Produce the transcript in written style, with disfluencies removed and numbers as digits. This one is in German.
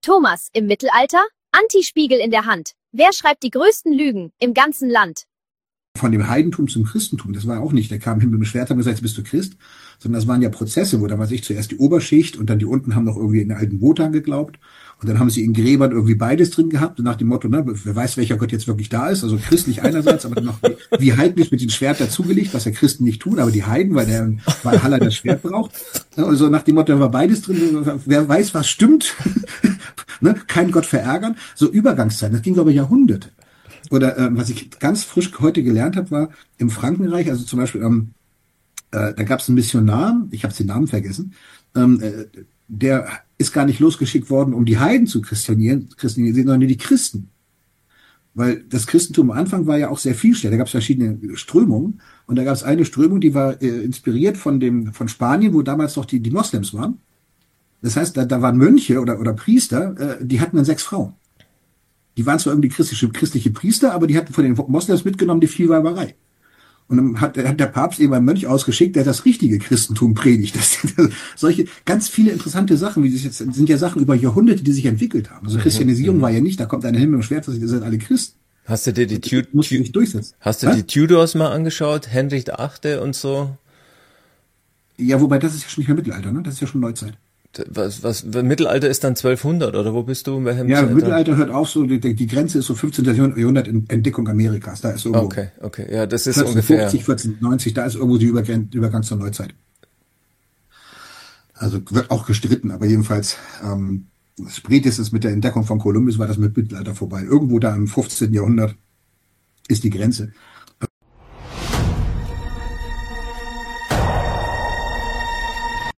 Thomas, im Mittelalter? Antispiegel in der Hand. Wer schreibt die größten Lügen im ganzen Land? Von dem Heidentum zum Christentum, das war auch nicht, der kam hin mit dem Schwert und gesagt, jetzt bist du Christ, sondern das waren ja Prozesse, wo da war sich zuerst die Oberschicht und dann die unten haben noch irgendwie in den alten Wotan geglaubt und dann haben sie in Gräbern irgendwie beides drin gehabt, nach dem Motto, ne, wer weiß, welcher Gott jetzt wirklich da ist, also christlich einerseits, aber dann noch wie heidnisch mit dem Schwert dazugelegt, was ja Christen nicht tun, aber die Heiden, weil der Valhalla das Schwert braucht, also nach dem Motto, da war beides drin, wer weiß, was stimmt, ne, kein Gott verärgern, so Übergangszeiten, das ging glaube ich Jahrhunderte. Oder was ich ganz frisch heute gelernt habe, war im Frankenreich, also zum Beispiel, da gab es einen Missionar, ich habe den Namen vergessen, der ist gar nicht losgeschickt worden, um die Heiden zu christianisieren, sondern die Christen. Weil das Christentum am Anfang war ja auch sehr vielschichtig. Da gab es verschiedene Strömungen. Und da gab es eine Strömung, die war inspiriert von Spanien, wo damals noch die Moslems waren. Das heißt, da waren Mönche oder Priester, die hatten dann 6 Frauen. Die waren zwar irgendwie christliche Priester, aber die hatten von den Moslems mitgenommen die Vielweiberei. Und dann hat der Papst eben einen Mönch ausgeschickt, der das richtige Christentum predigt. Solche ganz viele interessante Sachen, wie das jetzt sind ja Sachen über Jahrhunderte, die sich entwickelt haben. Also Christianisierung war ja nicht, da kommt einer hin mit dem Schwert, das sind alle Christen. Hast du dir die die Tudors mal angeschaut? Henry VIII. Und so? Ja, wobei das ist ja schon nicht mehr Mittelalter, ne? Das ist ja schon Neuzeit. Was Mittelalter ist dann 1200 oder wo bist du? Ja, Mittelalter hört auf so, die Grenze ist so 15. Jahrhundert in Entdeckung Amerikas. Da ist irgendwo. Okay, ja, das ist 1450, 1490, da ist irgendwo die Übergang zur Neuzeit. Also wird auch gestritten, aber jedenfalls spätestens mit der Entdeckung von Kolumbus war das mit Mittelalter vorbei. Irgendwo da im 15. Jahrhundert ist die Grenze.